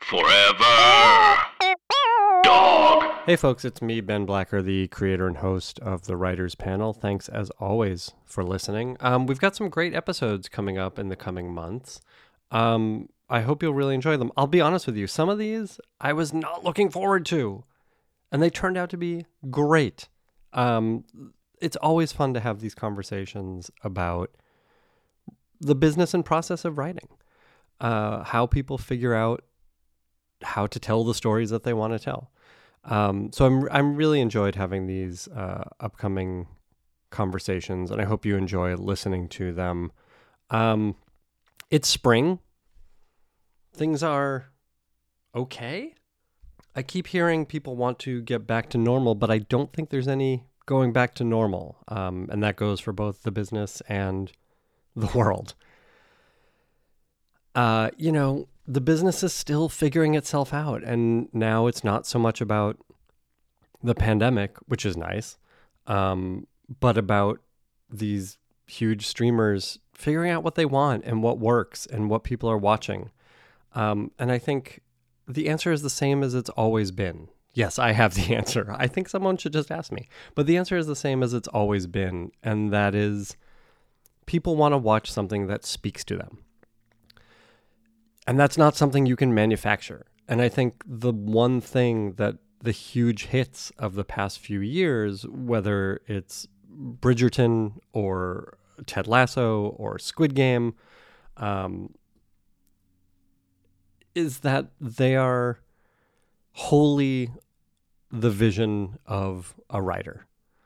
Forever. Dog. Hey folks, it's me, Ben Blacker, the creator and host of the Writers Panel. Thanks as always for listening. We've got some great episodes coming up in the coming months. I hope you'll really enjoy them. I'll be honest with you, some of these I was not looking forward to, and they turned out to be great. It's always fun to have these conversations about the business and process of writing, how people figure out how to tell the stories that they want to tell. So I'm really enjoyed having these upcoming conversations, and I hope you enjoy listening to them. It's spring. Things are okay. I keep hearing people want to get back to normal, but I don't think there's any going back to normal. And that goes for both the business and the world. The business is still figuring itself out. And now it's not so much about the pandemic, which is nice, but about these huge streamers figuring out what they want and what works and what people are watching. And I think the answer is the same as it's always been. Yes, I have the answer. I think someone should just ask me. But the answer is the same as it's always been. And that is, people want to watch something that speaks to them. And that's not something you can manufacture. And I think the one thing that the huge hits of the past few years, whether it's Bridgerton or Ted Lasso or Squid Game, is that they are wholly the vision of a writer.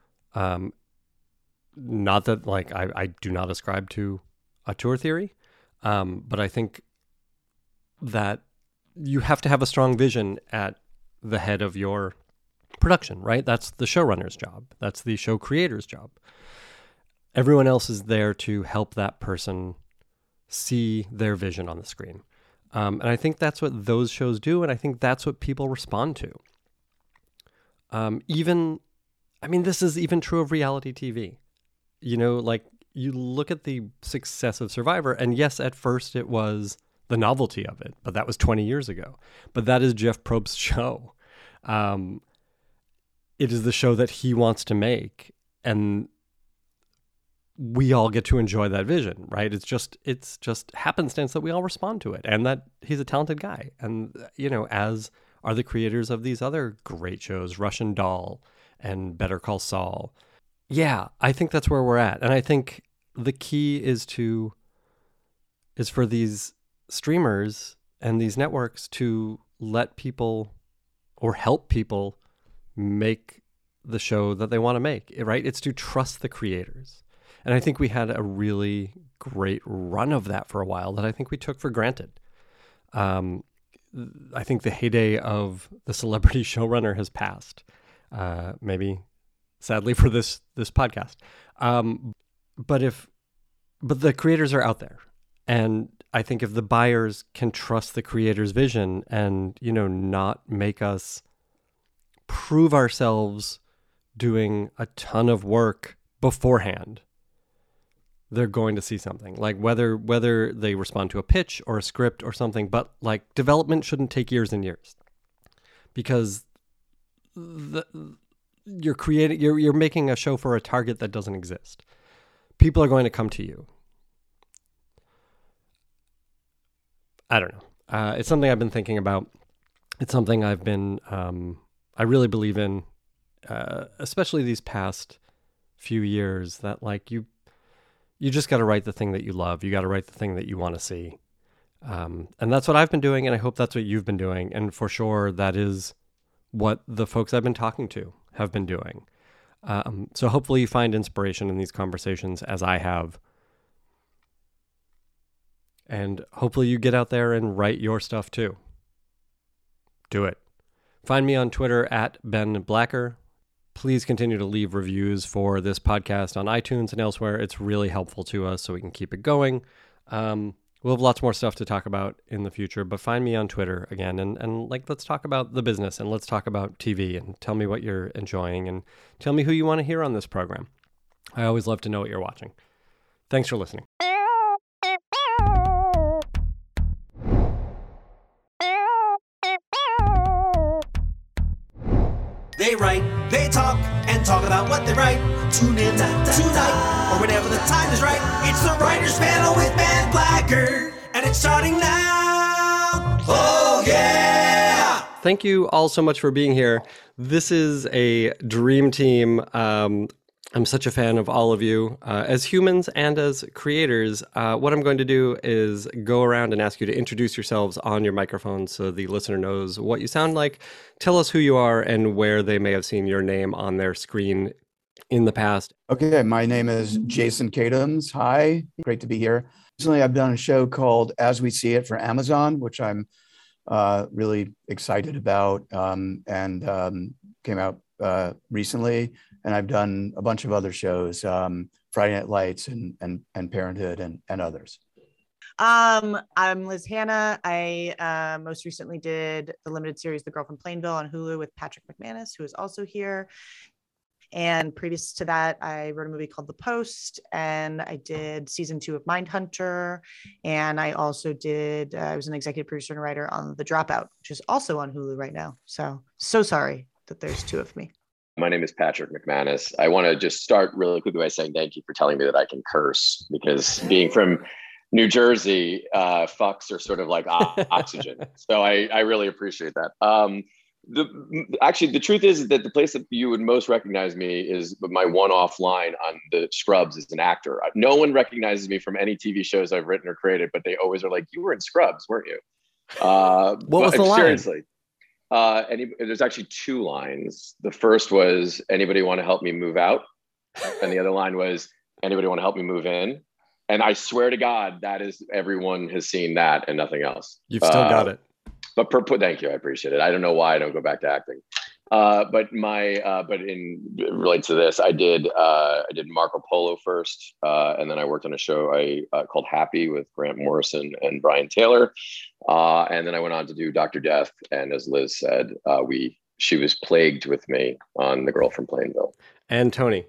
Not that I do not ascribe to auteur theory, but I think that you have to have a strong vision at the head of your production, right? That's the showrunner's job. That's the show creator's job. Everyone else is there to help that person see their vision on the screen. And I think that's what those shows do, and I think that's what people respond to. This is even true of reality TV. You look at the success of Survivor, and yes, at first it was the novelty of it, but that was 20 years ago. But that is Jeff Probst's show. It is the show that he wants to make, and we all get to enjoy that vision, right? It's just happenstance that we all respond to it, and that he's a talented guy. And, as are the creators of these other great shows, Russian Doll and Better Call Saul. Yeah, I think that's where we're at. And I think the key is for these streamers and these networks to let people or help people make the show that they want to make, right? It's to trust the creators. And I think we had a really great run of that for a while that I think we took for granted. I think the heyday of the celebrity showrunner has passed, maybe sadly for this podcast. But the creators are out there. And I think if the buyers can trust the creator's vision and, not make us prove ourselves doing a ton of work beforehand, they're going to see something. Like whether they respond to a pitch or a script or something, but development shouldn't take years and years, because you're making a show for a target that doesn't exist. People are going to come to you. I don't know. It's something I've been thinking about. It's something I've been, I really believe in, especially these past few years, that you just got to write the thing that you love. You got to write the thing that you want to see. And that's what I've been doing, and I hope that's what you've been doing. And for sure, that is what the folks I've been talking to have been doing. So hopefully you find inspiration in these conversations as I have. And hopefully you get out there and write your stuff too. Do it. Find me on Twitter at Ben Blacker. Please continue to leave reviews for this podcast on iTunes and elsewhere. It's really helpful to us so we can keep it going. We'll have lots more stuff to talk about in the future, but find me on Twitter again and let's talk about the business, and let's talk about TV, and tell me what you're enjoying, and tell me who you want to hear on this program. I always love to know what you're watching. Thanks for listening. they write, they talk, and talk about what they write. Tune in tonight, or whenever the time is right. It's the Writers Panel with Ben Blacker, and it's starting now. Oh, yeah! Thank you all so much for being here. This is a dream team. I'm such a fan of all of you as humans and as creators. What I'm going to do is go around and ask you to introduce yourselves on your microphone so the listener knows what you sound like. Tell us who you are and where they may have seen your name on their screen in the past. Okay, my name is Jason Katims. Hi, great to be here. Recently, I've done a show called As We See It for Amazon, which I'm really excited about and came out recently. And I've done a bunch of other shows, Friday Night Lights and Parenthood and others. I'm Liz Hanna. I most recently did the limited series The Girl from Plainville on Hulu with Patrick McManus, who is also here. And previous to that, I wrote a movie called The Post, and I did season 2 of Mindhunter. And I also did, I was an executive producer and writer on The Dropout, which is also on Hulu right now. So sorry that there's 2 of me. My name is Patrick McManus. I want to just start really quickly by saying thank you for telling me that I can curse, because being from New Jersey, fucks are sort of like oxygen. So I really appreciate that. Actually, the truth is that the place that you would most recognize me is my one-off line on the Scrubs as an actor. No one recognizes me from any TV shows I've written or created, but they always are like, "You were in Scrubs, weren't you?" What was the line? Seriously. There's actually 2 lines. The first was, "Anybody want to help me move out?" And the other line was, "Anybody want to help me move in?" And I swear to God, that is, everyone has seen that and nothing else. You've still got it. But thank you, I appreciate it. I don't know why I don't go back to acting. But in relate to this, I did Marco Polo first, and then I worked on a show called Happy with Grant Morrison and Brian Taylor, and then I went on to do Dr. Death. And as Liz said, she was plagued with me on The Girl from Plainville. And Tony,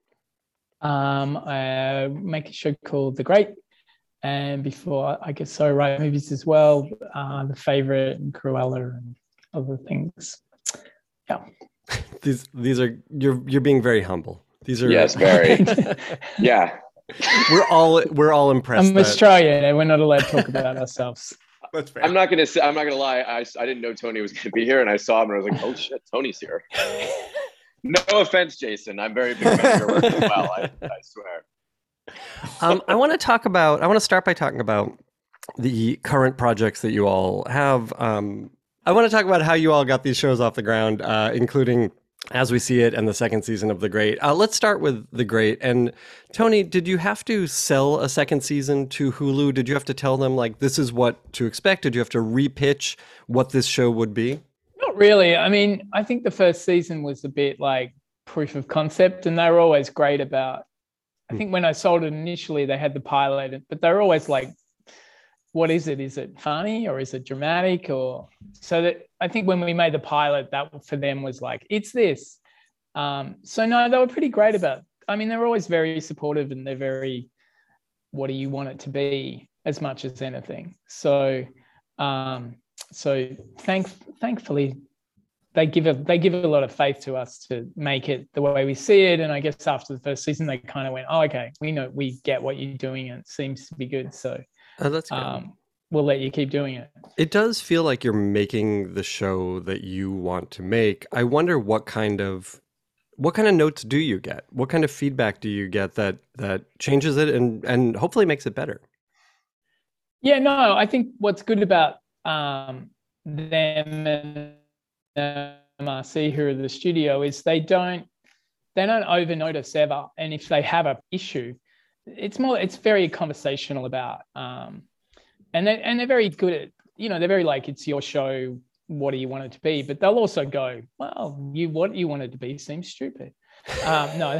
I make a show called The Great, and before I guess I write movies as well, The Favorite and Cruella and other things. Yeah. These are you're being very humble. These are, yes, very. Yeah. We're all impressed. I'm Australian and we're not allowed to talk about ourselves. That's fair. I'm not gonna lie. I didn't know Tony was gonna be here, and I saw him and I was like, oh shit, Tony's here. No offense, Jason. I'm very big fan of your work as well. I swear. I want to start by talking about the current projects that you all have. I want to talk about how you all got these shows off the ground, including As We See It and the second season of The Great. Let's start with The Great. And Tony, did you have to sell a second season to Hulu? Did you have to tell them, like, this is what to expect? Did you have to repitch what this show would be? Not really. I mean, I think the first season was a bit like proof of concept, and they were always great about, I think when I sold it initially, they had the pilot, but they were always like, what is it? Is it funny or is it dramatic? Or so that I think when we made the pilot, that for them was like, it's this. So no, they were pretty great about it. I mean, they're always very supportive, and they're very, what do you want it to be, as much as anything. So thankfully they give a lot of faith to us to make it the way we see it. And I guess after the first season, they kind of went, oh, okay, we get what you're doing and it seems to be good. So that's good. We'll let you keep doing it. It does feel like you're making the show that you want to make. I wonder what kind of notes do you get? What kind of feedback do you get that changes it and hopefully makes it better? Yeah, no, I think what's good about them and MRC, who are the studio, is they don't over notice ever. And if they have an issue, it's very conversational about, and they're very good at, they're very like, it's your show, what do you want it to be? But they'll also go, well, what you want it to be seems stupid. No.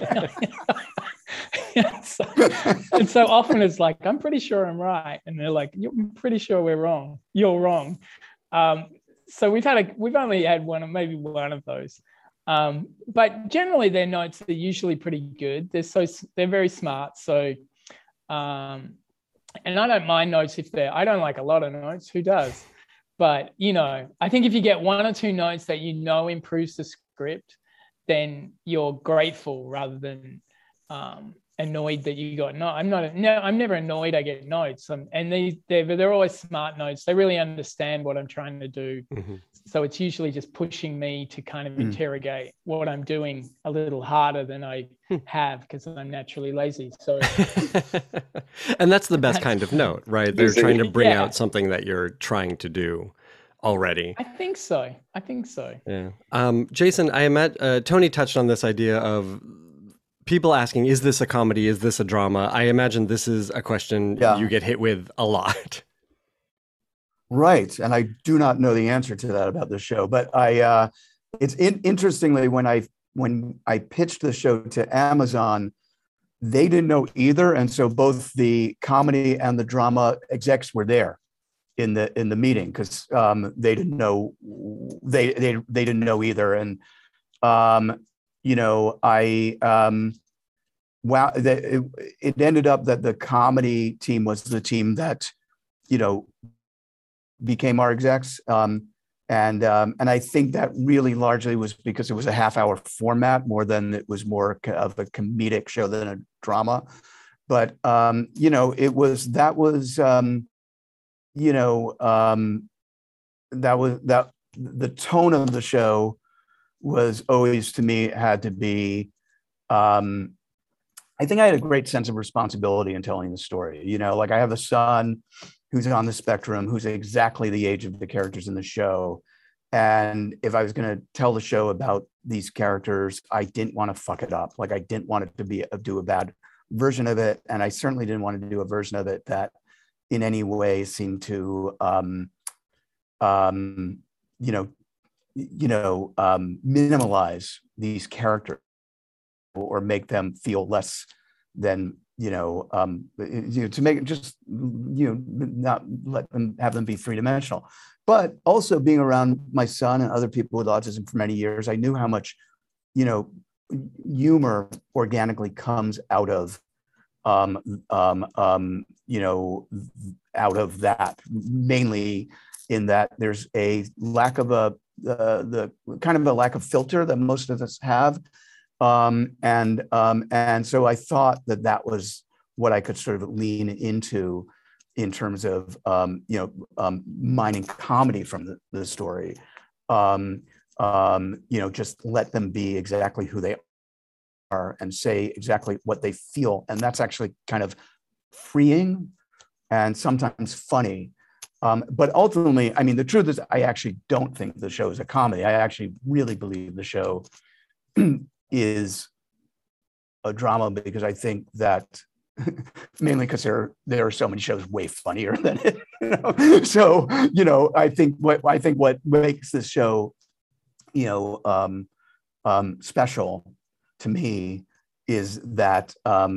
And so often it's like, I'm pretty sure I'm right. And they're like, I'm pretty sure we're wrong. You're wrong. So we've only had maybe one of those. But generally their notes are usually pretty good. They're very smart. So, and I don't mind notes I don't like a lot of notes. Who does? But, I think if you get 1 or 2 notes that improves the script, then you're grateful rather than annoyed that you got no. I'm never annoyed I get notes. And they're always smart notes. They really understand what I'm trying to do. Mm-hmm. So it's usually just pushing me to kind of interrogate what I'm doing a little harder than I have, because I'm naturally lazy. So and that's the best kind of note, right? They're trying to bring out something that you're trying to do already. I think so. Yeah. Jason, I imagine Tony touched on this idea of people asking, is this a comedy? Is this a drama? I imagine this is a question you get hit with a lot. Right. And I do not know the answer to that about the show, but interestingly, when I pitched the show to Amazon, they didn't know either. And so both the comedy and the drama execs were there in the meeting, because they didn't know they didn't know either. And it ended up that the comedy team was the team that became our execs, and I think that really largely was because it was a half-hour format more than it was more of a comedic show than a drama. But the tone of the show was always, to me, had to be. I think I had a great sense of responsibility in telling the story. Like, I have a son who's on the spectrum, who's exactly the age of the characters in the show. And if I was going to tell the show about these characters, I didn't want to fuck it up. Like, I didn't want it to do a bad version of it. And I certainly didn't want to do a version of it that in any way seemed to, minimalize these characters or make them feel less than, to make it just, not have them be three-dimensional. But also, being around my son and other people with autism for many years, I knew how much, humor organically comes out of, out of that, mainly in that there's a lack of the kind of a lack of filter that most of us have. And so I thought that was what I could sort of lean into in terms of, mining comedy from the story. Just let them be exactly who they are and say exactly what they feel. And that's actually kind of freeing and sometimes funny. But ultimately, I mean, the truth is, I actually don't think the show is a comedy. I actually really believe the show is a drama, because I think that mainly because there are so many shows way funnier than it. So I think what makes this show special to me is that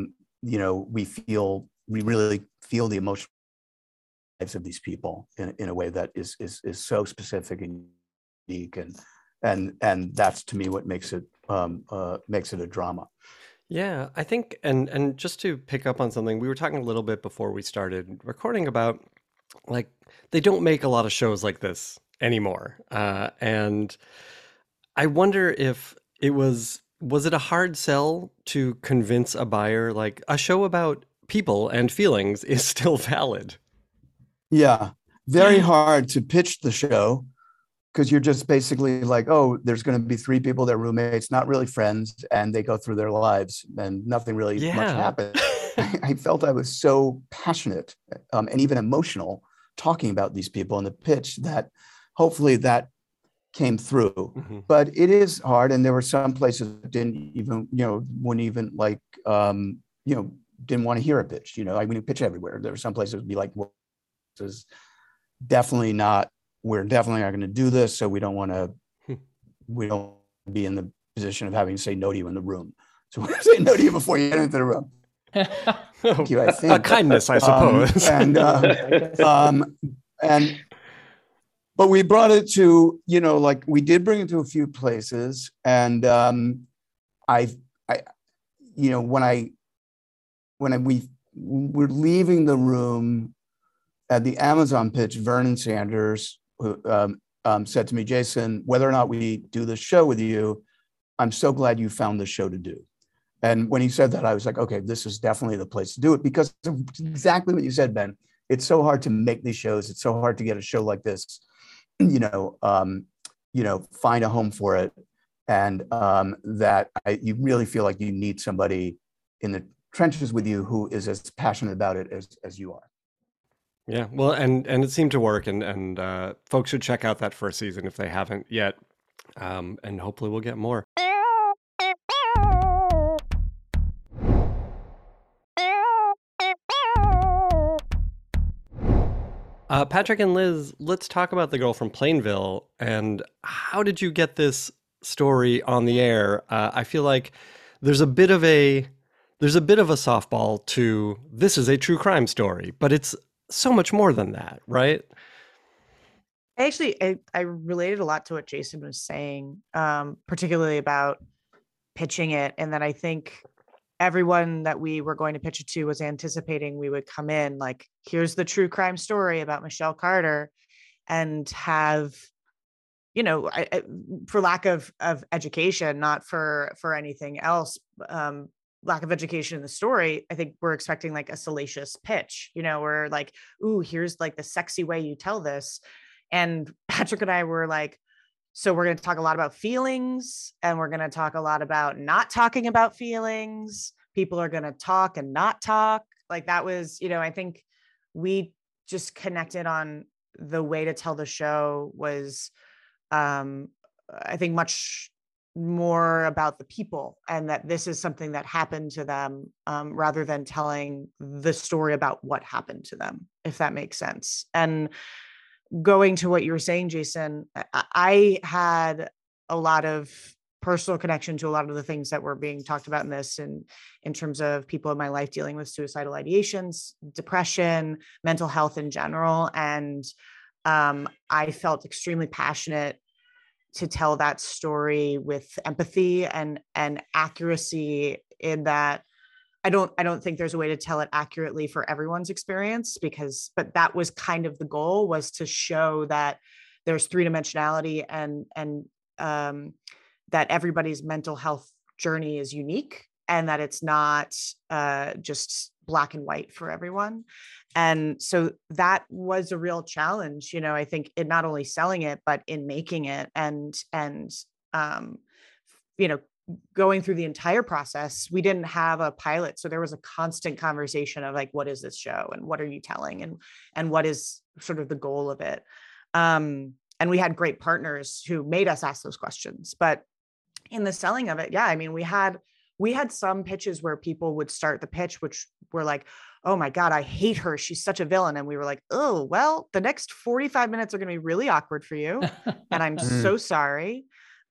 we really feel the emotional lives of these people in a way that is so specific and unique, and that's, to me, what makes it a drama. Yeah, I think, and just to pick up on something, we were talking a little bit before we started recording about, like, they don't make a lot of shows like this anymore. And I wonder if it was it a hard sell to convince a buyer, like, a show about people and feelings is still valid? Yeah, very hard to pitch the show, because you're just basically like, oh, there's going to be three people, they're roommates, not really friends, and they go through their lives and nothing really much happens. I felt I was so passionate and even emotional talking about these people in the pitch that hopefully that came through. Mm-hmm. But it is hard, and there were some places that didn't even, wouldn't even like, didn't want to hear a pitch. I mean, pitch everywhere. There were some places would be like, well, this is definitely not. We're definitely not going to do this, so we don't be in the position of having to say no to you in the room. So we're going to say no to you before you get into the room. Thank you, I think. A kindness, I suppose. But we brought it to, like, we did bring it to a few places, and when we were leaving the room at the Amazon pitch, Vernon Sanders, who said to me, Jason, whether or not we do the show with you, I'm so glad you found the show to do. And when he said that, I was like, okay, this is definitely the place to do it, because exactly what you said, Ben. It's so hard to make these shows. It's so hard to get a show like this, find a home for it. And you really feel like you need somebody in the trenches with you who is as passionate about it as you are. Yeah, well, and it seemed to work, and folks should check out that first season if they haven't yet, and hopefully we'll get more. Patrick and Liz, let's talk about The Girl from Plainville. And how did you get this story on the air? I feel like there's a bit of a softball to this is a true crime story, but it's so much more than that, right? Actually, I related a lot to what Jason was saying, particularly about pitching it, and that I think everyone that we were going to pitch it to was anticipating we would come in like, here's the true crime story about Michelle Carter, and have, for lack of education, not for anything else, lack of education in the story, I think we're expecting like a salacious pitch, we're like, ooh, here's like the sexy way you tell this. And Patrick and I were like, so we're going to talk a lot about feelings, and we're going to talk a lot about not talking about feelings. People are going to talk and not talk. Like that was, I think we just connected on the way to tell the show was, I think, much more about the people, and that this is something that happened to them, rather than telling the story about what happened to them, if that makes sense. And going to what you were saying, Jason, I had a lot of personal connection to a lot of the things that were being talked about in this, and in terms of people in my life dealing with suicidal ideations, depression, mental health in general. And I felt extremely passionate to tell that story with empathy and accuracy, in that I don't think there's a way to tell it accurately for everyone's experience, but that was kind of the goal, was to show that there's three-dimensionality, and that everybody's mental health journey is unique, and that it's not just black and white for everyone. And so that was a real challenge, I think, in not only selling it, but in making it, and going through the entire process. We didn't have a pilot, so there was a constant conversation of like, what is this show, and what are you telling, and what is sort of the goal of it. And we had great partners who made us ask those questions. But in the selling of it, we had some pitches where people would start the pitch, which were like, oh my God, I hate her, she's such a villain. And we were like, oh, well, the next 45 minutes are going to be really awkward for you. And I'm so sorry.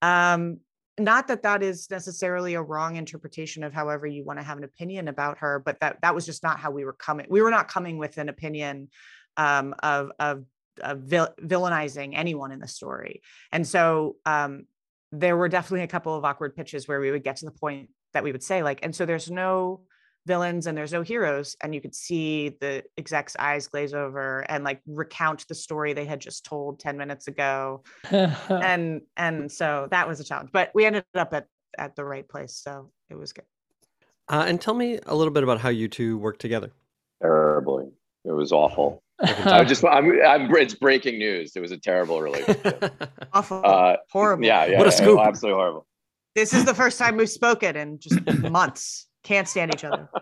Not that is necessarily a wrong interpretation of however you want to have an opinion about her, but that was just not how we were coming. We were not coming with an opinion of villainizing anyone in the story. And so there were definitely a couple of awkward pitches where we would get to the point that we would say like, and so there's no villains and there's no heroes, and you could see the exec's eyes glaze over and like recount the story they had just told 10 minutes ago. and so that was a challenge, but we ended up at the right place, so it was good. And tell me a little bit about how you two work together. Terribly. It was awful. It's breaking news. It was a terrible relationship. Awful. Horrible. Yeah. What a scoop. Absolutely horrible. This is the first time we've spoken in just months. Can't stand each other.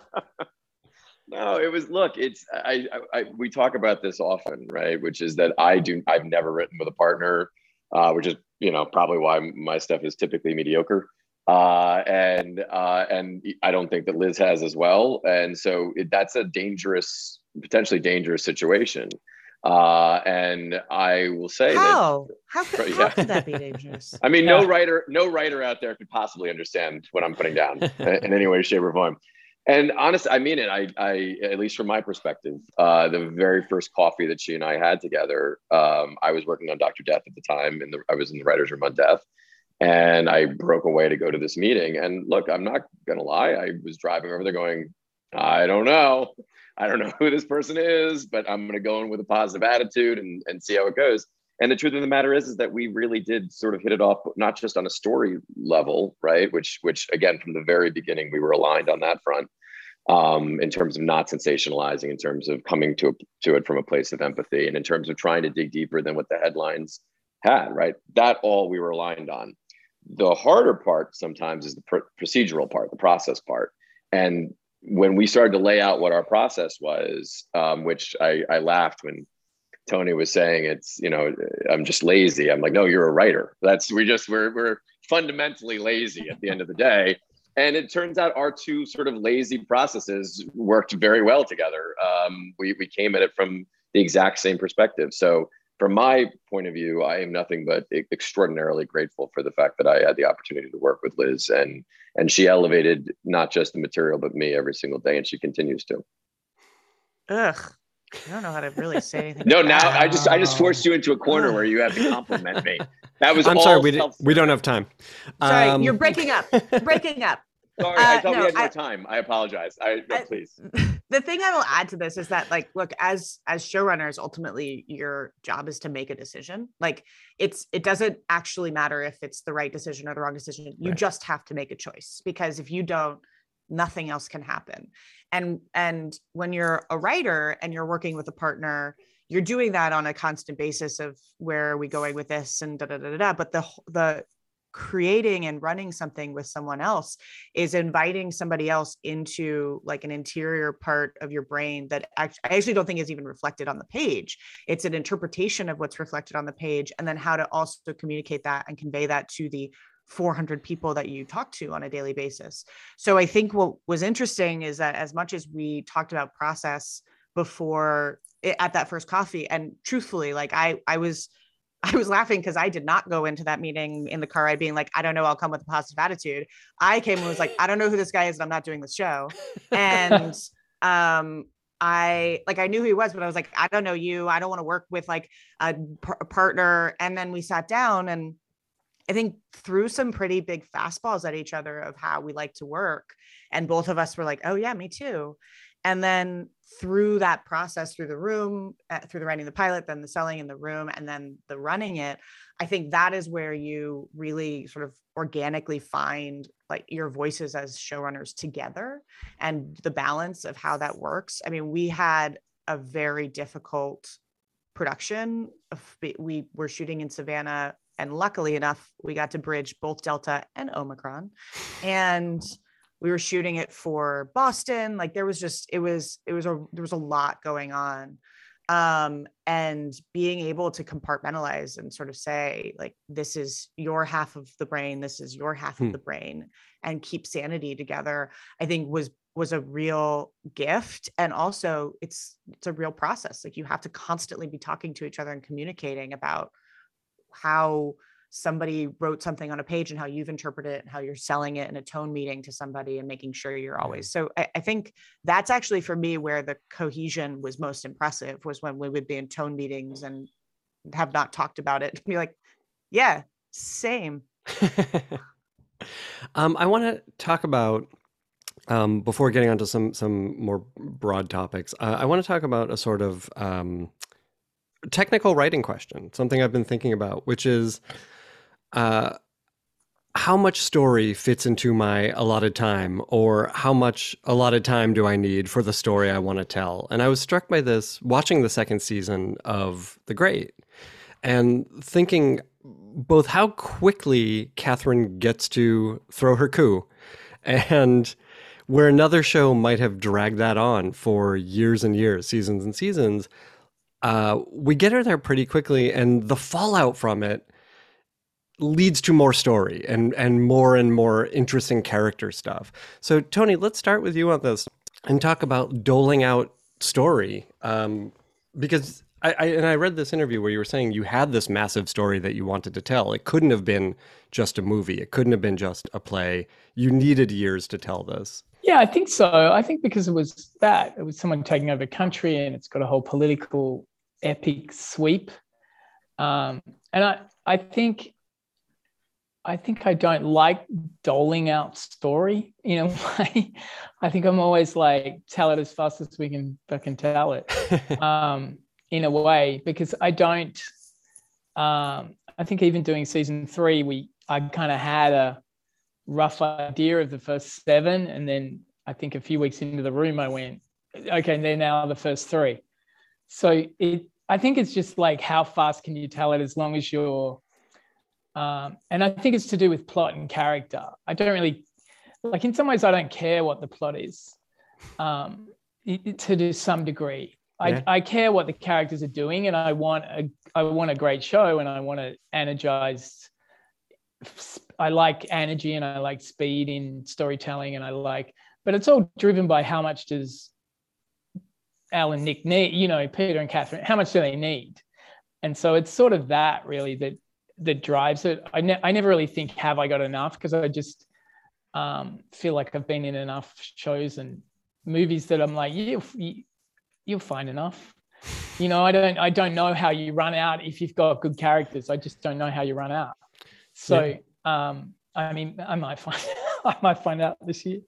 No, it was, look, it's, we talk about this often, right? Which is that I've never written with a partner, which is, probably why my stuff is typically mediocre. And I don't think that Liz has as well. And so that's a potentially dangerous situation. And I will say how could that be dangerous? I mean, no writer out there could possibly understand what I'm putting down in any way, shape, or form. And honestly, I mean it. I at least from my perspective, the very first coffee that she and I had together, I was working on Dr. Death at the time, and I was in the writer's room on Death. And I broke away to go to this meeting. And look, I'm not going to lie. I was driving over there going, I don't know who this person is, but I'm going to go in with a positive attitude and see how it goes. And the truth of the matter is that we really did sort of hit it off, not just on a story level, right? Which again, from the very beginning, we were aligned on that front, in terms of not sensationalizing, in terms of coming to it from a place of empathy, and in terms of trying to dig deeper than what the headlines had, right? That all we were aligned on. The harder part sometimes is the procedural part, the process part. And when we started to lay out what our process was, which I laughed when Tony was saying it's, I'm just lazy. I'm like, no, you're a writer. We're fundamentally lazy at the end of the day. And it turns out our two sort of lazy processes worked very well together. We came at it from the exact same perspective. So from my point of view, I am nothing but extraordinarily grateful for the fact that I had the opportunity to work with Liz, and she elevated not just the material, but me every single day. And she continues to. Ugh. I don't know how to really say anything. No, now I just forced you into a corner where you have to compliment me. That was. I'm sorry, we don't have time. Sorry, you're breaking up. Breaking up. Sorry, I thought we had more time. I apologize. Please. The thing I will add to this is that, like, look, as showrunners, ultimately your job is to make a decision. Like, it doesn't actually matter if it's the right decision or the wrong decision. You just have to make a choice, because if you don't, nothing else can happen. And when you're a writer and you're working with a partner, you're doing that on a constant basis of where are we going with this and da da da da. But the creating and running something with someone else is inviting somebody else into like an interior part of your brain that I actually don't think is even reflected on the page. It's an interpretation of what's reflected on the page, and then how to also communicate that and convey that to the 400 people that you talk to on a daily basis. So I think what was interesting is that as much as we talked about process before at that first coffee, and truthfully, like I was laughing because I did not go into that meeting in the car being like, I don't know, I'll come with a positive attitude. I came and was like, I don't know who this guy is, and I'm not doing this show. And I knew who he was, but I was like, I don't know you. I don't want to work with like a partner. And then we sat down and I think threw some pretty big fastballs at each other of how we like to work. And both of us were like, oh yeah, me too. And then through that process, through the room, through the writing the pilot, then the selling in the room, and then the running it, I think that is where you really sort of organically find like your voices as showrunners together and the balance of how that works. I mean, we had a very difficult production. We were shooting in Savannah, and luckily enough, we got to bridge both Delta and Omicron. And we were shooting it for Boston. Like there was a lot going on. And being able to compartmentalize and sort of say, like, this is your half of the brain, this is your half of the brain, and keep sanity together, I think was a real gift. And also it's a real process. Like you have to constantly be talking to each other and communicating about how somebody wrote something on a page and how you've interpreted it and how you're selling it in a tone meeting to somebody and making sure you're always. So I think that's actually for me where the cohesion was most impressive, was when we would be in tone meetings and have not talked about it. Be like, yeah, same. I want to talk about, before getting onto some more broad topics, I want to talk about a sort of technical writing question, something I've been thinking about, which is how much story fits into my allotted time, or how much allotted time do I need for the story I want to tell? And I was struck by this watching the second season of The Great and thinking both how quickly Catherine gets to throw her coup, and where another show might have dragged that on for years and years, seasons and seasons, we get her there pretty quickly, and the fallout from it leads to more story and more interesting character stuff. So Tony, let's start with you on this and talk about doling out story. Because I read this interview where you were saying you had this massive story that you wanted to tell. It couldn't have been just a movie. It couldn't have been just a play. You needed years to tell this. Yeah, I think so. I think because it was someone taking over country, and it's got a whole political epic sweep. And I think I don't like doling out story in a way. I think I'm always like, tell it as fast as we can fucking tell it, in a way, because I don't I think even doing season 3, I kind of had a rough idea of the first 7, and then I think a few weeks into the room, I went, okay, they're now the first 3. So I think it's just like, how fast can you tell it, as long as you're, and I think it's to do with plot and character. I don't really, like, in some ways, I don't care what the plot is, to some degree. Yeah. I care what the characters are doing, and I want a great show, and I want to energize. I like energy and I like speed in storytelling, and but it's all driven by how much does Al and Nick need, Peter and Catherine, how much do they need? And so it's sort of that really that drives it. I never really think, have I got enough? Because I just feel like I've been in enough shows and movies that I'm like, you'll find enough. I don't know how you run out if you've got good characters. I just don't know how you run out. So, I mean, I might find out this year.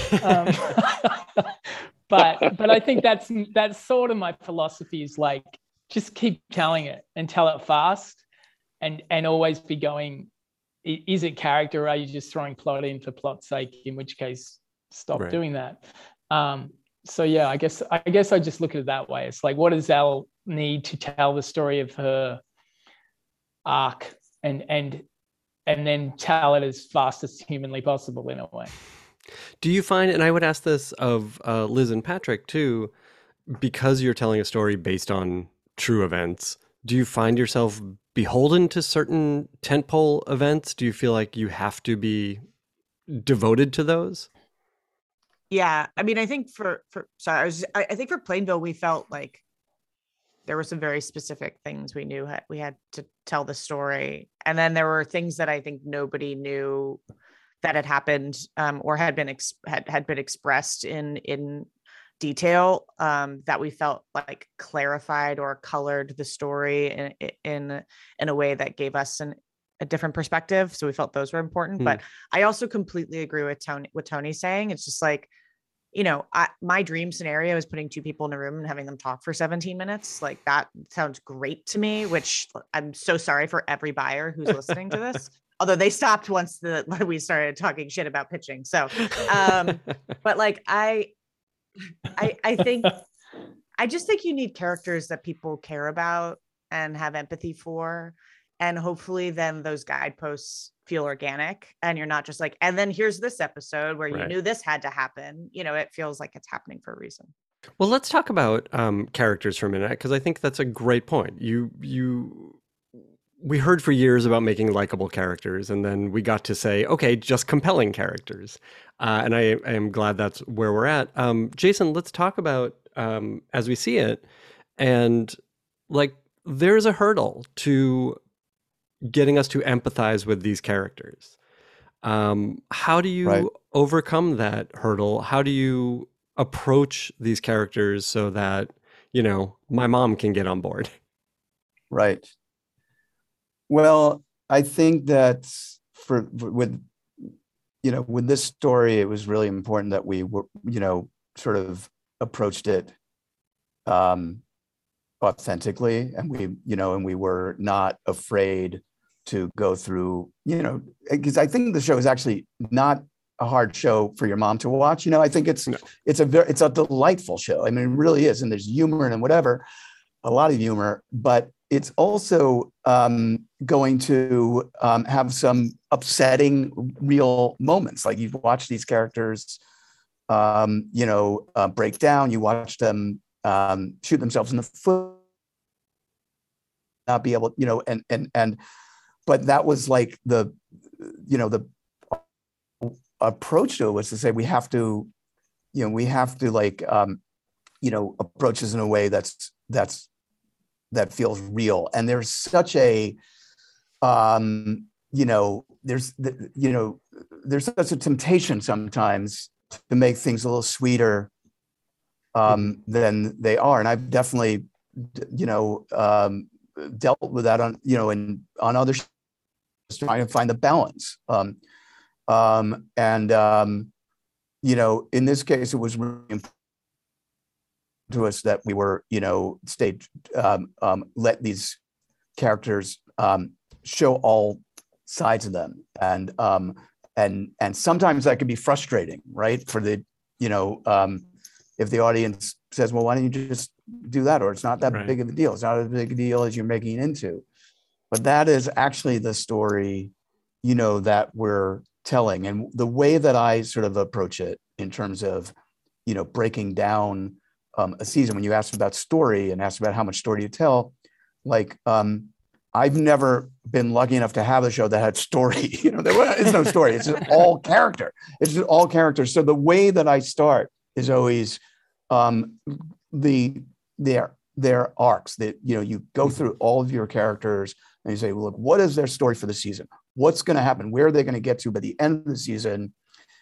But I think that's sort of my philosophy, is like, just keep telling it and tell it fast, and always be going, is it character, or are you just throwing plot in for plot's sake? In which case, stop doing that. So yeah, I guess I just look at it that way. It's like, what does Elle need to tell the story of her arc, and then tell it as fast as humanly possible, in a way. Do you find, and I would ask this of Liz and Patrick too, because you're telling a story based on true events, do you find yourself beholden to certain tentpole events? Do you feel like you have to be devoted to those? Yeah, I mean, I think I think for Plainville, we felt like there were some very specific things we knew we had to tell the story, and then there were things that I think nobody knew that had happened, or had been expressed in detail, that we felt like clarified or colored the story in a way that gave us a different perspective. So we felt those were important. But I also completely agree with what Tony's saying. It's just like, my dream scenario is putting 2 people in a room and having them talk for 17 minutes. Like, that sounds great to me, which I'm so sorry for every buyer who's listening to this. Although they stopped once we started talking shit about pitching. So, but like, I just think you need characters that people care about and have empathy for. And hopefully then those guideposts feel organic, and you're not just like, and then here's this episode where you knew this had to happen. It feels like it's happening for a reason. Well, let's talk about characters for a minute, because I think that's a great point. We heard for years about making likable characters, and then we got to say, okay, just compelling characters. And I am glad that's where we're at. Jason, let's talk about As We See It. And like, there's a hurdle to getting us to empathize with these characters. How do you overcome that hurdle? How do you approach these characters so that, my mom can get on board? Right. Well, I think that with this story, it was really important that we were, sort of approached it authentically, and we were not afraid to go through, because I think the show is actually not a hard show for your mom to watch. I think it's a delightful show. I mean, it really is, and there's humor and whatever, a lot of humor, but it's also going to have some upsetting real moments. Like, you've watched these characters, break down. You watch them shoot themselves in the foot, not be able, but that was like the approach to it was to say we have to approach this in a way that feels real. And there's such a there's such a temptation sometimes to make things a little sweeter than they are, and I've definitely dealt with that on other shows, trying to find the balance. In this case, it was really important to us that we were, let these characters show all sides of them, and sometimes that can be frustrating, right? For the if the audience says, well, why don't you just do that? Or it's not that big of a deal. It's not as big a deal as you're making it into. But that is actually the story, that we're telling. And the way that I sort of approach it in terms of, breaking down a season, when you asked about story and asked about how much story you tell, like, I've never been lucky enough to have a show that had story. There is no story. It's just all character. It's just all character. So the way that I start is always their arcs that, you go through all of your characters and you say, well, look, what is their story for the season? What's going to happen? Where are they going to get to by the end of the season?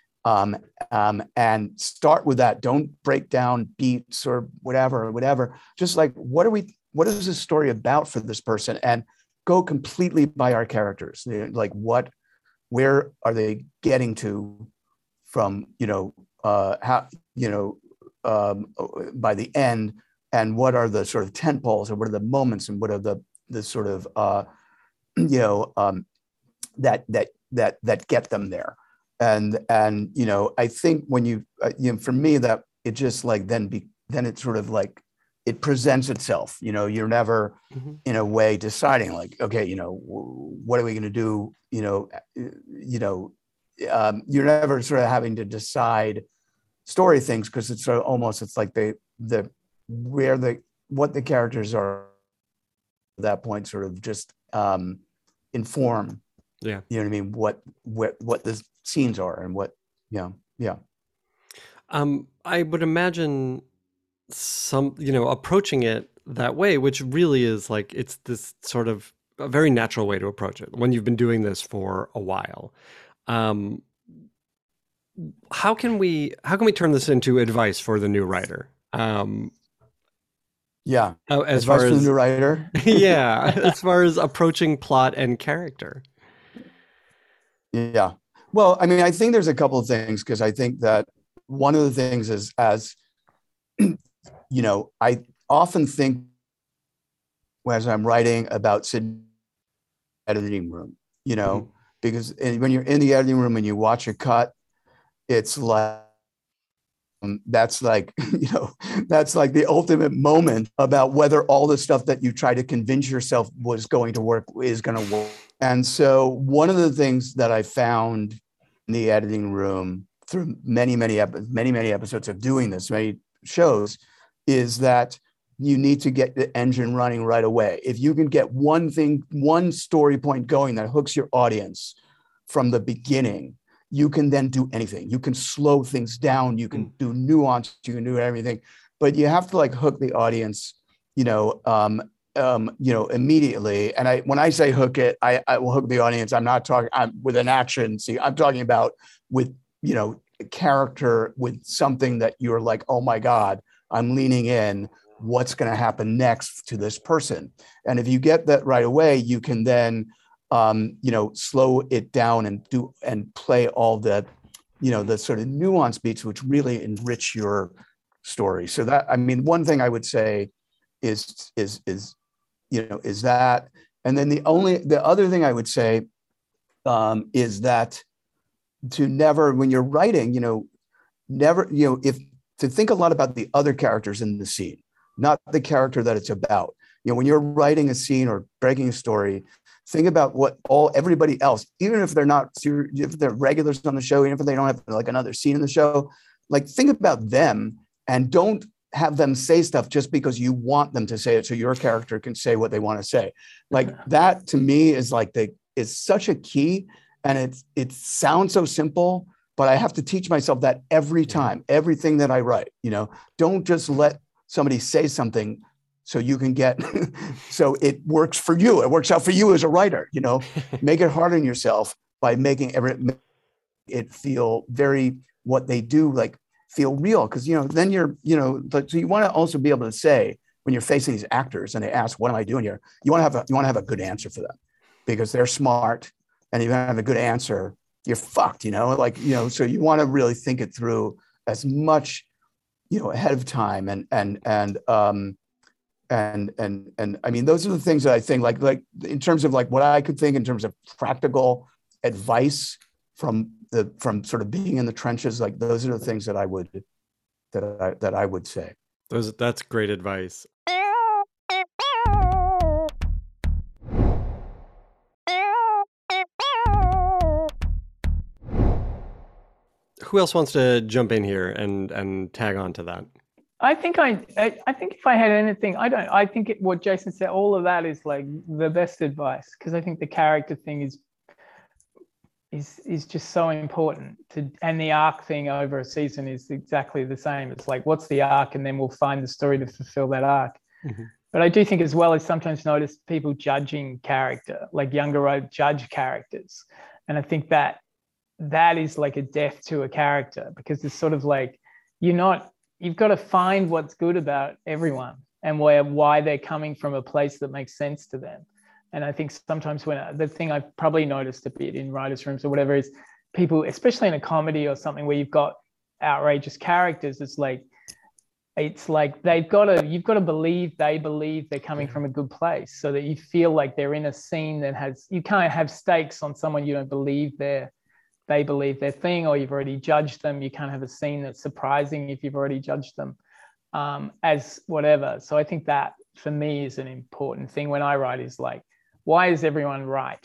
And start with that. Don't break down beats or whatever. Just like, what is this story about for this person? And go completely by our characters. Like where are they getting to from, how, by the end, and what are the sort of tent poles, and what are the moments, and what are the sort of, that get them there. And I think when you for me, that it just like, then it's sort of like, it presents itself, you're never in a way deciding like, okay, what are we going to do? You're never sort of having to decide story things, because it's sort of almost, it's like what the characters are at that point sort of just inform, you know what I mean, what the scenes are and what, I would imagine approaching it that way, which really is like, it's this sort of a very natural way to approach it when you've been doing this for a while. How can we turn this into advice for the new writer? As As far far as as the new writer. as far as approaching plot and character. Yeah. Well, I mean, I think there's a couple of things, because I think that one of the things is, as I often think as I'm writing about sitting editing room, because when you're in the editing room and you watch a cut, it's like, that's like, that's like the ultimate moment about whether all the stuff that you try to convince yourself was going to work is going to work. And so one of the things that I found in the editing room through many episodes of doing this, many shows, is that you need to get the engine running right away. If you can get one story point going that hooks your audience from the beginning, you can then do anything. You can slow things down. You can do nuance. You can do everything, but you have to like hook the audience, immediately. And when I say hook it, I will hook the audience. I'm not talking with an action. See, I'm talking about with, character, with something that you're like, oh my God, I'm leaning in. What's going to happen next to this person? And if you get that right away, you can then, slow it down and play all the, the sort of nuance beats, which really enrich your story. So that, I mean, one thing I would say is that, and then the other thing I would say is that to never, when you're writing, to think a lot about the other characters in the scene, not the character that it's about. When you're writing a scene or breaking a story, think about what everybody else, even if if they're regulars on the show, even if they don't have like another scene in the show, like think about them, and don't have them say stuff just because you want them to say it so your character can say what they want to say. Like that to me is like is such a key, and it sounds so simple, but I have to teach myself that every time, everything that I write. Don't just let somebody say something so you can get, so it works for you. It works out for you as a writer, make it hard on yourself by making it feel very, what they do, like feel real. Cause then you're, so you want to also be able to say, when you're facing these actors and they ask, what am I doing here? You want to have a good answer for them, because they're smart, and if you have a good answer, you're fucked, so you want to really think it through as much, ahead of time, and I mean, those are the things that I think, like in terms of like what I could think in terms of practical advice from sort of being in the trenches. Like those are the things that I would say. That's great advice. Who else wants to jump in here and tag on to that? I think if I had anything, I think what Jason said, all of that is like the best advice, because I think the character thing is just so important and the arc thing over a season is exactly the same. It's like, what's the arc? And then we'll find the story to fulfill that arc. Mm-hmm. But I do think as well, I sometimes notice people judging character, like younger judge characters. And I think that is like a death to a character, because it's sort of like, you've got to find what's good about everyone and why they're coming from a place that makes sense to them. And I think sometimes the thing I've probably noticed a bit in writers' rooms or whatever is people, especially in a comedy or something where you've got outrageous characters, it's like you've got to believe they're coming from a good place, so that you feel like they're in a scene that you can't have stakes on someone you don't believe they believe their thing, or you've already judged them. You can't have a scene that's surprising if you've already judged them as whatever. So I think that for me is an important thing when I write, is like, why is everyone right?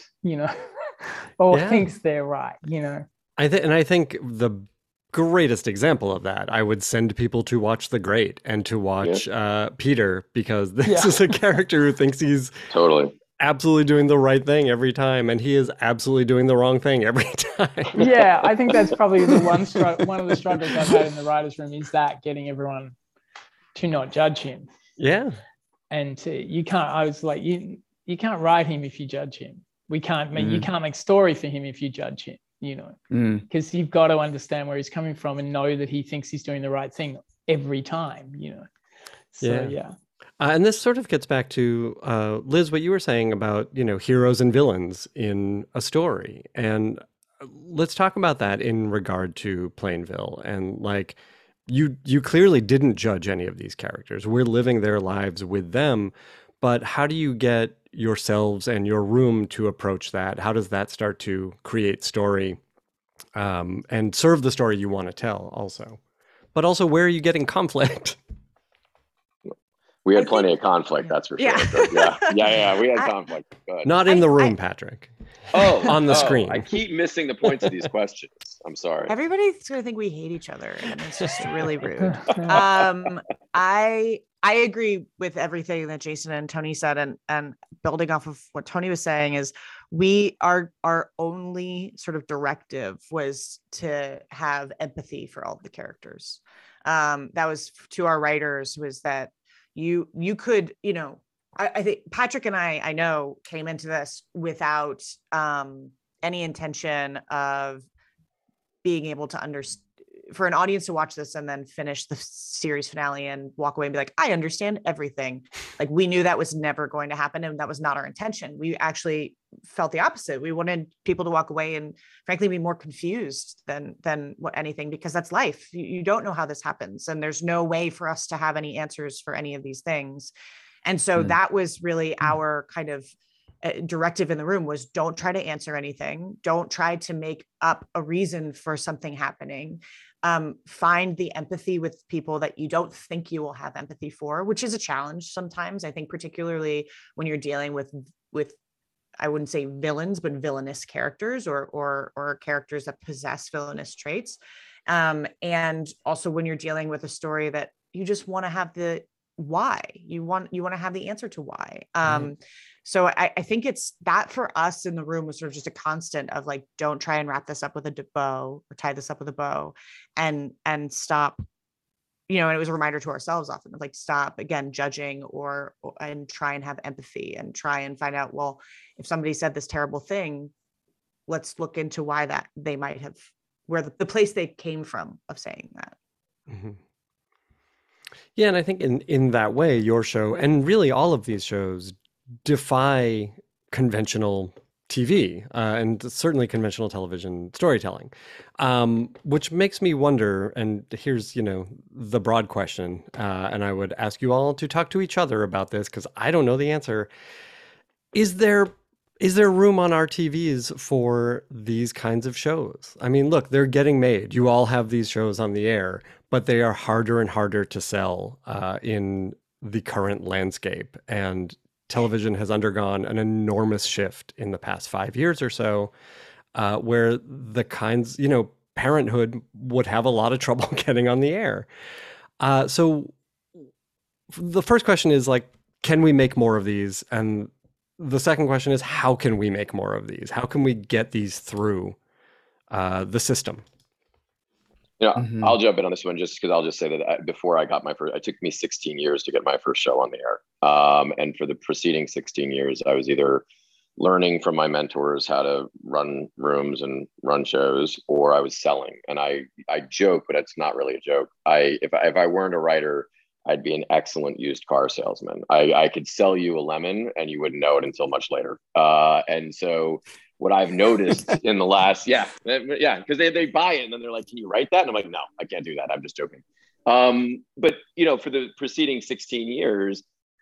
Or thinks they're right, I think the greatest example of that, I would send people to watch The Great and to watch Peter, because this is a character who thinks he's totally absolutely doing the right thing every time, and he is absolutely doing the wrong thing every time. Yeah, I think that's probably the one of the struggles I've had in the writers' room, is that getting everyone to not judge him. Yeah, and you can't. I was like, you can't write him if you judge him. You can't make story for him if you judge him. Because you've got to understand where he's coming from and know that he thinks he's doing the right thing every time. So yeah. And this sort of gets back to, Liz, what you were saying about, heroes and villains in a story. And let's talk about that in regard to Plainville. And like, you clearly didn't judge any of these characters. We're living their lives with them. But how do you get yourselves and your room to approach that? How does that start to create story and serve the story you want to tell also? But also, where are you getting conflict? We had plenty of conflict, that's for sure. Yeah. We had conflict. Not in the room, Patrick. Oh, on the screen. I keep missing the points of these questions. I'm sorry. Everybody's gonna think we hate each other, and it's just really rude. I agree with everything that Jason and Tony said, and building off of what Tony was saying is our only sort of directive was to have empathy for all of the characters. That was to our writers, was that you could, I think Patrick and I know came into this without any intention of being able to understand, for an audience to watch this and then finish the series finale and walk away and be like, I understand everything. Like, we knew that was never going to happen, and that was not our intention. We actually felt the opposite. We wanted people to walk away and frankly be more confused than what anything, because that's life. You don't know how this happens, and there's no way for us to have any answers for any of these things. And so that was really our kind of directive in the room, was don't try to answer anything. Don't try to make up a reason for something happening. Find the empathy with people that you don't think you will have empathy for, which is a challenge sometimes. I think particularly when you're dealing with I wouldn't say villains, but villainous characters or characters that possess villainous traits. And also when you're dealing with a story that you just want to have the why, you want to have the answer to why. So I think it's that for us in the room was sort of just a constant of like, don't try and wrap this up with a bow or tie this up with a bow, and stop, and it was a reminder to ourselves often of like, stop again judging and try and have empathy and try and find out, well, if somebody said this terrible thing, let's look into why that they might have, where the place they came from of saying that. Mm-hmm. Yeah, and I think in that way, your show, and really all of these shows, defy conventional TV and certainly conventional television storytelling, which makes me wonder, and here's, the broad question, and I would ask you all to talk to each other about this because I don't know the answer. Is there room on our TVs for these kinds of shows? I mean, look, they're getting made. You all have these shows on the air, but they are harder and harder to sell in the current landscape. And television has undergone an enormous shift in the past 5 years or so, where the kinds, Parenthood would have a lot of trouble getting on the air. So the first question is like, can we make more of these? And the second question is, how can we make more of these? How can we get these through the system? I'll jump in on this one just because I'll just say that before I got it took me 16 years to get my first show on the air. And for the preceding 16 years, I was either learning from my mentors how to run rooms and run shows, or I was selling. And I joke, but it's not really a joke. If I weren't a writer, I'd be an excellent used car salesman. I could sell you a lemon and you wouldn't know it until much later. And so what I've noticed in the last, because they buy it and then they're like, can you write that? And I'm like, no, I can't do that. I'm just joking. But, for the preceding 16 years,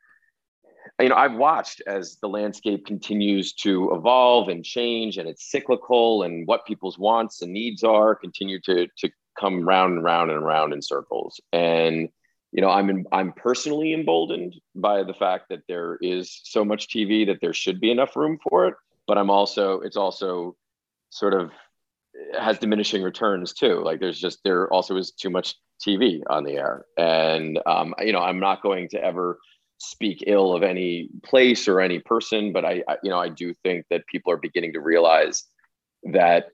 I've watched as the landscape continues to evolve and change, and it's cyclical, and what people's wants and needs are continue to come round and round and round in circles. And, I'm personally emboldened by the fact that there is so much TV that there should be enough room for it. But it's also sort of has diminishing returns too. Like there also is too much TV on the air. And, I'm not going to ever speak ill of any place or any person, but I do think that people are beginning to realize that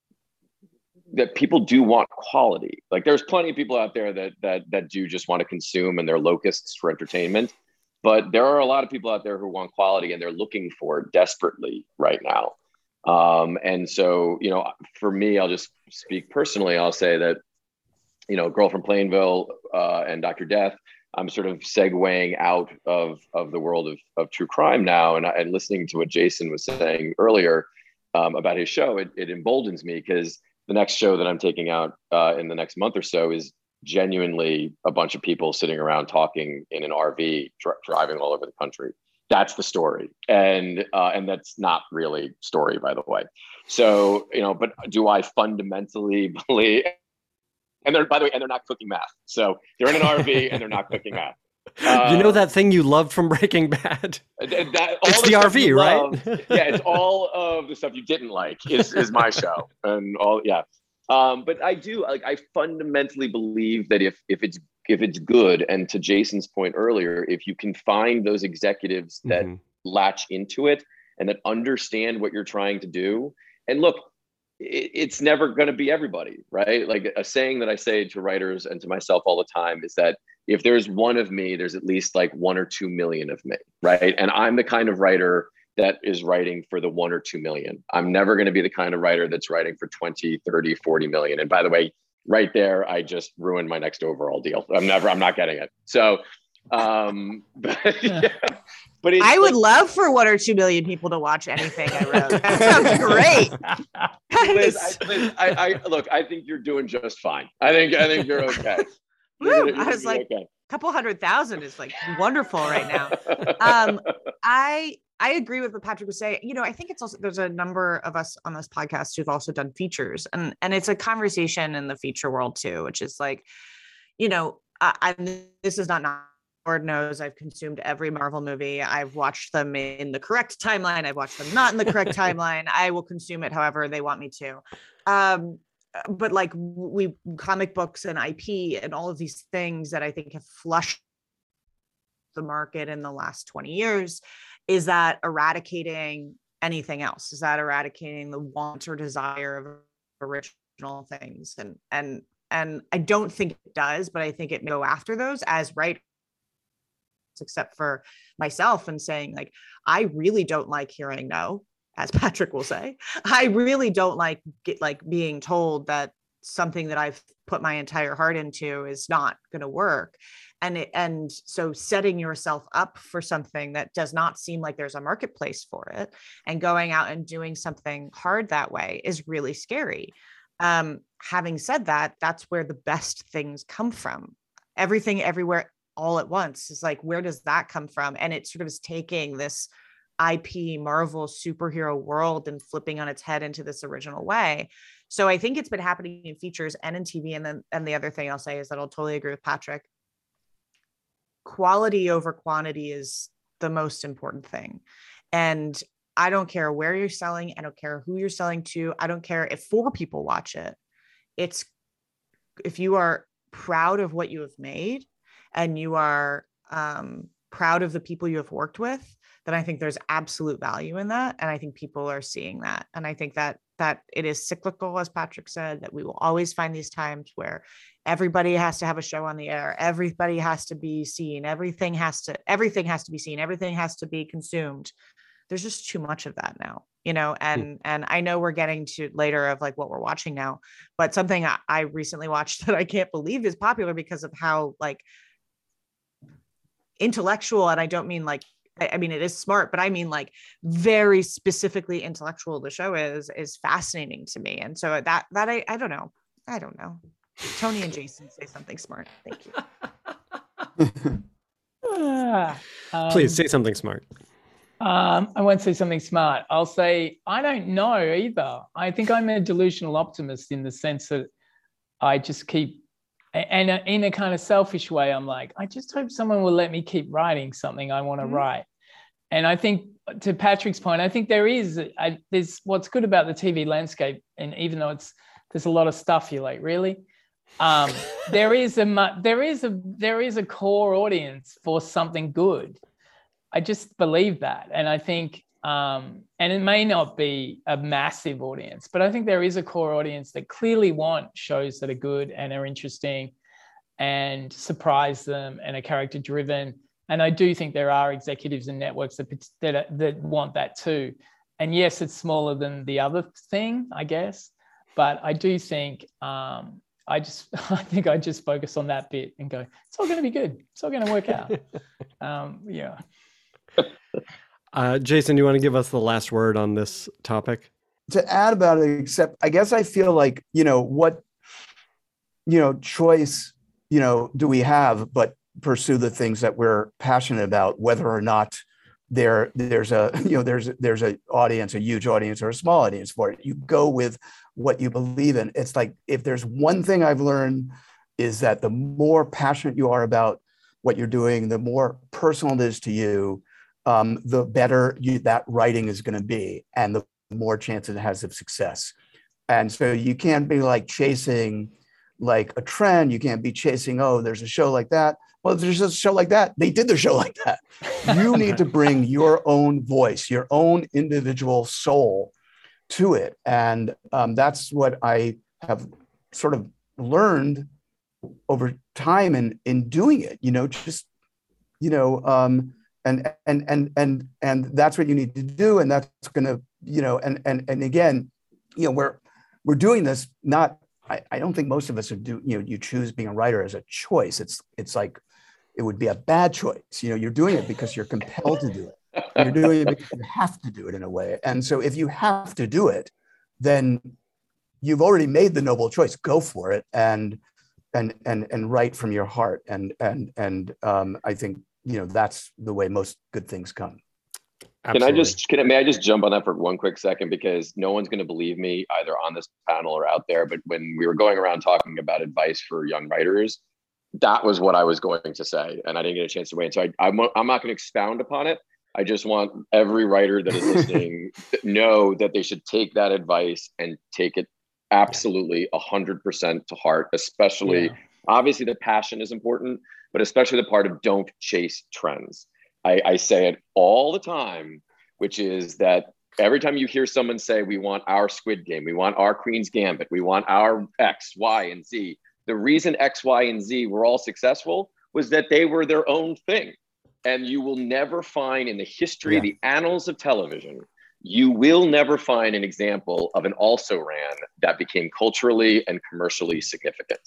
people do want quality. Like there's plenty of people out there that do just want to consume and they're locusts for entertainment. But there are a lot of people out there who want quality and they're looking for it desperately right now. And so, for me, I'll just speak personally. I'll say that, Girl from Plainville and Dr. Death, I'm sort of segueing out of the world of true crime now. And listening to what Jason was saying earlier about his show, it emboldens me because the next show that I'm taking out in the next month or so is genuinely a bunch of people sitting around talking in an RV, driving all over the country. That's the story. And that's not really story, by the way. So, but do I fundamentally believe, and they're not cooking math. So they're in an RV and they're not cooking math. That thing you loved from Breaking Bad? It's the RV, right? It's all of the stuff you didn't like is my show. And all, yeah. But I fundamentally believe that if it's good, and to Jason's point earlier, if you can find those executives that latch into it and that understand what you're trying to do, and look, it's never going to be everybody, right? Like a saying that I say to writers and to myself all the time is that if there's one of me, there's at least like 1 or 2 million of me, right? And I'm the kind of writer that is writing for the 1 or 2 million. I'm never going to be the kind of writer that's writing for 20, 30, 40 million. And by the way, right there, I just ruined my next overall deal. I'm not getting it. So, but I would love for 1 or 2 million people to watch anything I wrote. That sounds great. Liz, look, I think you're doing just fine. I think you're okay. I was like, okay. A couple 100,000 is like wonderful right now. I agree with what Patrick was saying. I think it's also, there's a number of us on this podcast who've also done features, and it's a conversation in the feature world too, which is like, this is not Lord knows I've consumed every Marvel movie. I've watched them in the correct timeline. I've watched them not in the correct timeline. I will consume it however they want me to. But like comic books and IP and all of these things that I think have flushed the market in the last 20 years, is that eradicating anything else? Is that eradicating the want or desire of original things? And I don't think it does, but I think it may go after those as writers, except for myself, and saying like, I really don't like hearing no, as Patrick will say. I really don't like being told that something that I've put my entire heart into is not going to work. And so setting yourself up for something that does not seem like there's a marketplace for it and going out and doing something hard that way is really scary. Having said that, that's where the best things come from. Everything, everywhere, all at once is like, where does that come from? And it sort of is taking this IP Marvel superhero world and flipping on its head into this original way. So I think it's been happening in features and in TV. And the other thing I'll say is that I'll totally agree with Patrick. Quality over quantity is the most important thing. And I don't care where you're selling. I don't care who you're selling to. I don't care if 4 people watch it. It's if you are proud of what you have made and you are proud of the people you have worked with, then I think there's absolute value in that. And I think people are seeing that. And I think that it is cyclical, as Patrick said, that we will always find these times where everybody has to have a show on the air. Everybody has to be seen. Everything has to be seen. Everything has to be consumed. There's just too much of that now, and I know we're getting to later of like what we're watching now, but something I recently watched that I can't believe is popular because of how like intellectual, and I don't mean like, I mean, it is smart, but I mean like very specifically intellectual the show is fascinating to me. And so that I don't know. Tony and Jason say something smart. Thank you. Please say something smart. I won't say something smart. I'll say, I don't know either. I think I'm a delusional optimist in the sense that I just keep, and in a kind of selfish way, I'm like, I just hope someone will let me keep writing something I want to write. And I think, to Patrick's point, I think there's what's good about the TV landscape. And even though there's a lot of stuff you're like, really? There is a core audience for something good. I just believe that. And I think, and it may not be a massive audience, but I think there is a core audience that clearly want shows that are good and are interesting and surprise them and are character driven. And I do think there are executives and networks that want that too. And yes, it's smaller than the other thing, I guess, but I do think, I think I just focus on that bit and go, it's all going to be good. It's all going to work out. Yeah. Jason, you want to give us the last word on this topic? To add about it, except I guess I feel like, what, choice, do we have but pursue the things that we're passionate about, whether or not there's a audience, a huge audience or a small audience for it. You go with what you believe in. It's like, if there's one thing I've learned is that the more passionate you are about what you're doing, the more personal it is to you, the better that writing is going to be, and the more chance it has of success. And so you can't be like chasing like a trend. You can't be chasing, oh, there's a show like that. Well, if there's a show like that, they did the show like that. You need to bring your own voice, your own individual soul to it. And that's what I have sort of learned over time in doing it, and that's what you need to do. And that's going to, and again, we're doing this, not, I don't think most of us you choose being a writer as a choice. It's like, it would be a bad choice. You're doing it because you're compelled to do it. You're doing it because you have to do it in a way. And so if you have to do it, then you've already made the noble choice. Go for it and write from your heart. And I think, that's the way most good things come. Absolutely. May I just jump on that for one quick second, because no one's going to believe me either on this panel or out there. But when we were going around talking about advice for young writers, that was what I was going to say, and I didn't get a chance to wait. So I'm not going to expound upon it. I just want every writer that is listening to know that they should take that advice and take it absolutely 100% to heart, especially, obviously the passion is important, but especially the part of don't chase trends. I say it all the time, which is that every time you hear someone say, we want our Squid Game, we want our Queen's Gambit, we want our X, Y, and Z, the reason X, Y, and Z were all successful was that they were their own thing. And you will never find in the history, the annals of television, you will never find an example of an also ran that became culturally and commercially significant.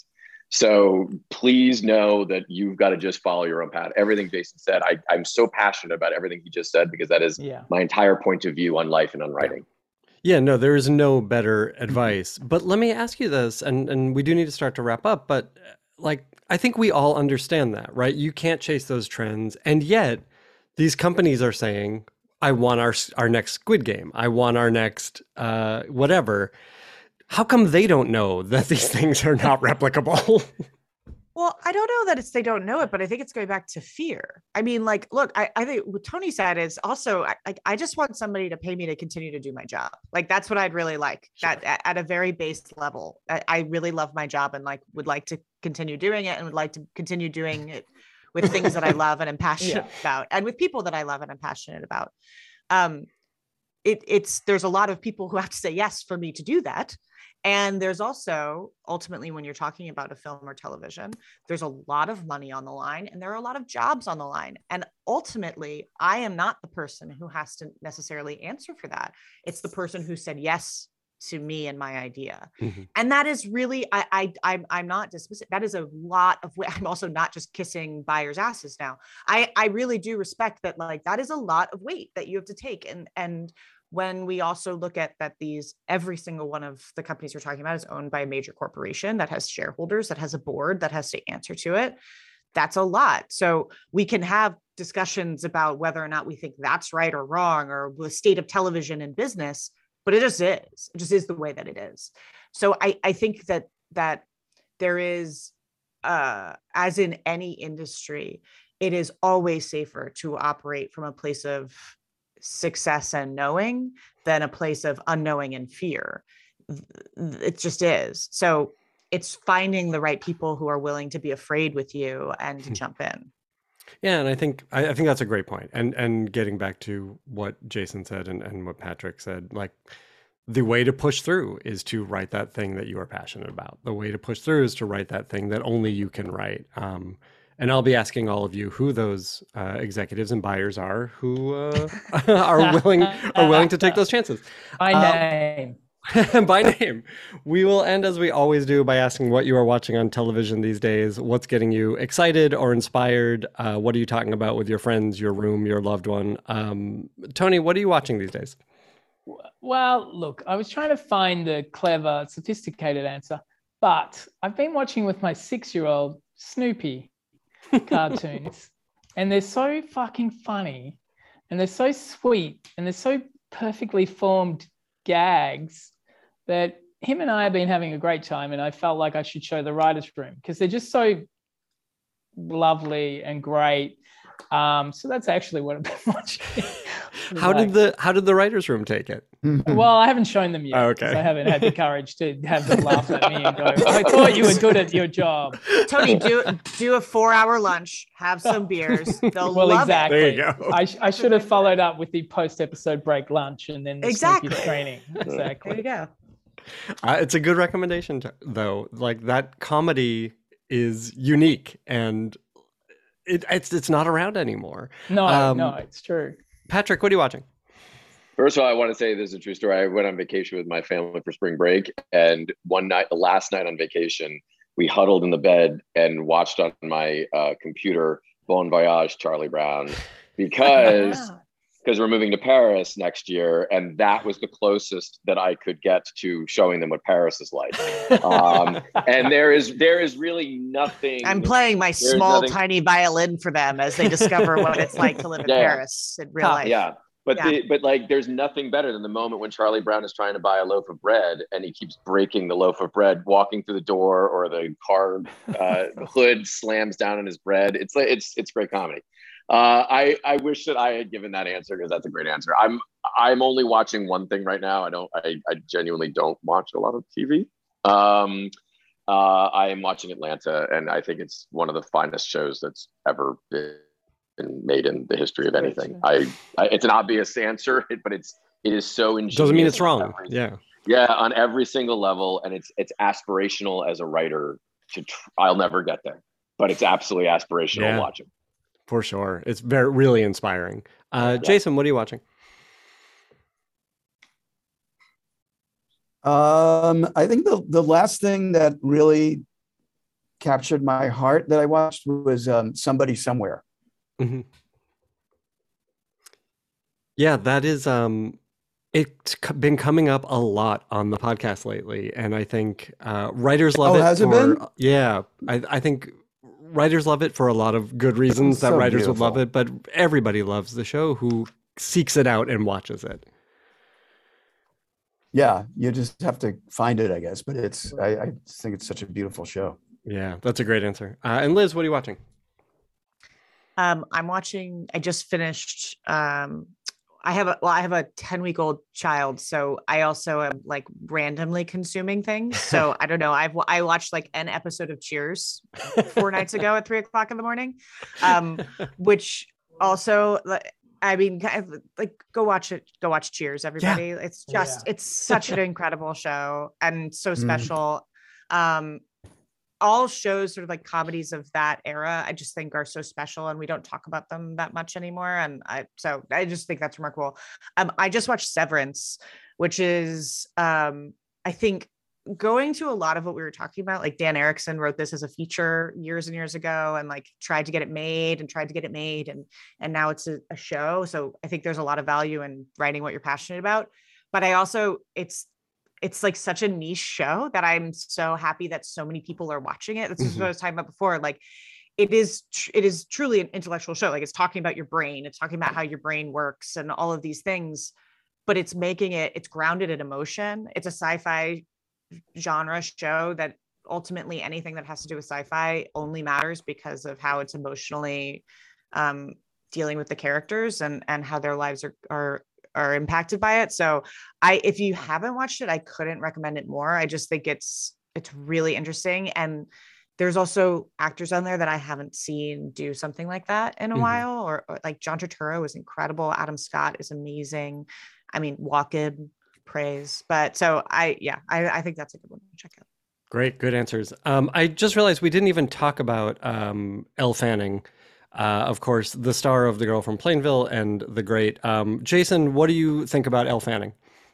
So please know that you've got to just follow your own path. Everything Jason said, I'm so passionate about everything he just said, because that is my entire point of view on life and on writing. Yeah, no, there is no better advice. But let me ask you this, and we do need to start to wrap up, but like, I think we all understand that, right? You can't chase those trends. And yet these companies are saying, I want our next Squid Game. I want our next whatever. How come they don't know that these things are not replicable? Well, I don't know that they don't know it, but I think it's going back to fear. I mean, like, look, I think what Tony said is also, I just want somebody to pay me to continue to do my job. Like, that's what I'd really like. Sure. That at a very base level, I really love my job and like would like to continue doing it and would like to continue doing it with things that I love and am passionate about, and with people that I love and I'm passionate about. There's a lot of people who have to say yes for me to do that. And there's also, ultimately, when you're talking about a film or television, there's a lot of money on the line and there are a lot of jobs on the line. And ultimately, I am not the person who has to necessarily answer for that. It's the person who said yes to me and my idea. Mm-hmm. And that is really, I'm not dismissing. That is a lot of, I'm also not just kissing buyers' asses now. I really do respect that. Like, that is a lot of weight that you have to take. And when we also look at that, every single one of the companies we're talking about is owned by a major corporation that has shareholders, that has a board that has to answer to it. That's a lot. So we can have discussions about whether or not we think that's right or wrong, or the state of television and business, but it just is. It just is the way that it is. So I think that there is, as in any industry, it is always safer to operate from a place of success and knowing than a place of unknowing and fear. It just is. So it's finding the right people who are willing to be afraid with you and to jump in. Yeah, and I think that's a great point. And getting back to what Jason said and what Patrick said, like, the way to push through is to write that thing that you are passionate about. The way to push through is to write that thing that only you can write. And I'll be asking all of you who those executives and buyers are who are willing to take those chances. By name. By name. We will end, as we always do, by asking what you are watching on television these days. What's getting you excited or inspired? What are you talking about with your friends, your room, your loved one? Tony, what are you watching these days? Well, look, I was trying to find the clever, sophisticated answer, but I've been watching with my 6-year-old Snoopy cartoons, and they're so fucking funny, and they're so sweet, and they're so perfectly formed gags that him and I have been having a great time, and I felt like I should show the writers' room because they're just so lovely and great. So that's actually what I've been watching. How did the writers' room take it? Well, I haven't shown them yet. Okay. I haven't had the courage to have them laugh at me and go, I thought you were good at your job. Tony, do a 4-hour lunch, have some beers. They'll love it. There you go. I should have followed up with the post-episode break lunch and then the exactly training. Exactly. There you go. It's a good recommendation, though. Like, that comedy is unique and it's not around anymore. No, it's true. Patrick, what are you watching? First of all, I want to say this is a true story. I went on vacation with my family for spring break, and the last night on vacation, we huddled in the bed and watched on my computer Bon Voyage, Charlie Brown, because we're moving to Paris next year, and that was the closest that I could get to showing them what Paris is like. And there is really nothing. I'm playing my tiny violin for them as they discover what it's like to live in Paris in real life. Yeah. But like, there's nothing better than the moment when Charlie Brown is trying to buy a loaf of bread and he keeps breaking the loaf of bread, walking through the door, or the car hood slams down on his bread. It's great comedy. I wish that I had given that answer because that's a great answer. I'm only watching one thing right now. I genuinely don't watch a lot of TV. I am watching Atlanta, and I think it's one of the finest shows that's ever been made in the history of anything. It's an obvious answer, but it is so ingenious. Doesn't mean it's wrong. Yeah, on every single level, and it's aspirational as a writer. I'll never get there, but it's absolutely aspirational watching. For sure, it's really inspiring. Jason, what are you watching? I think the last thing that really captured my heart that I watched was Somebody Somewhere. Mm-hmm. Yeah, that is it's been coming up a lot on the podcast lately, and I think writers love it. Has it been? Yeah, I think writers love it for a lot of good reasons that writers would love it, but everybody loves the show who seeks it out and watches it. Yeah, you just have to find it, I guess. But I think it's such a beautiful show. Yeah, that's a great answer. And Liz, what are you watching? I'm watching. I just finished. I have a 10-week-old child, so I also am like randomly consuming things. So I don't know. I watched like an episode of Cheers 4 nights ago at 3:00 in the morning, which also, I mean, like go watch it. Go watch Cheers, everybody. Yeah. It's just it's such an incredible show and so special. All shows sort of like comedies of that era, I just think are so special, and we don't talk about them that much anymore. And I just think that's remarkable. I just watched Severance, which is, I think, going to a lot of what we were talking about. Like Dan Erickson wrote this as a feature years and years ago, and like tried to get it made, and now it's a show. So I think there's a lot of value in writing what you're passionate about. But I also, it's like such a niche show that I'm so happy that so many people are watching it. That's what I was talking about before. Like it is truly an intellectual show. Like it's talking about your brain. It's talking about how your brain works and all of these things, but it's grounded in emotion. It's a sci-fi genre show that ultimately anything that has to do with sci-fi only matters because of how it's emotionally dealing with the characters and how their lives are impacted by it. So if you haven't watched it, I couldn't recommend it more. I just think it's really interesting. And there's also actors on there that I haven't seen do something like that in a while, or like John Turturro is incredible. Adam Scott is amazing. I mean, Walken, praise. But so I think that's a good one to check out. Great. Good answers. I just realized we didn't even talk about Elle Fanning. Of course, the star of The Girl from Plainville and the great Jason. What do you think about Elle Fanning?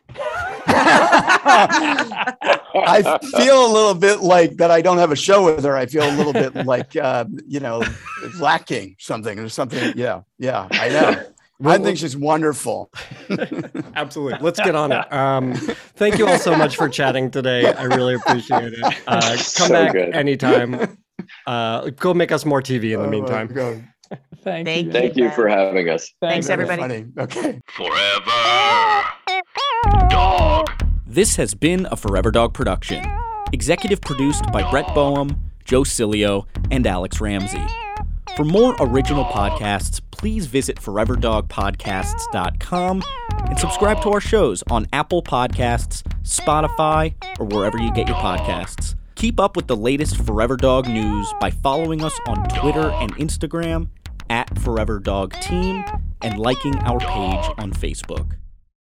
I feel a little bit like that I don't have a show with her. I feel a little bit like, lacking something or something. Yeah, I know. I think she's wonderful. Absolutely. Let's get on it. Thank you all so much for chatting today. I really appreciate it. Come back anytime. Go make us more TV in the meantime. Thank you for having us. Thanks everybody. Funny. Okay. Forever Dog. This has been a Forever Dog production. Executive produced by Brett Boehm, Joe Cilio, and Alex Ramsey. For more original podcasts, please visit foreverdogpodcasts.com and subscribe to our shows on Apple Podcasts, Spotify, or wherever you get your podcasts. Keep up with the latest Forever Dog news by following us on Twitter and Instagram @ForeverDogTeam and liking our page on Facebook.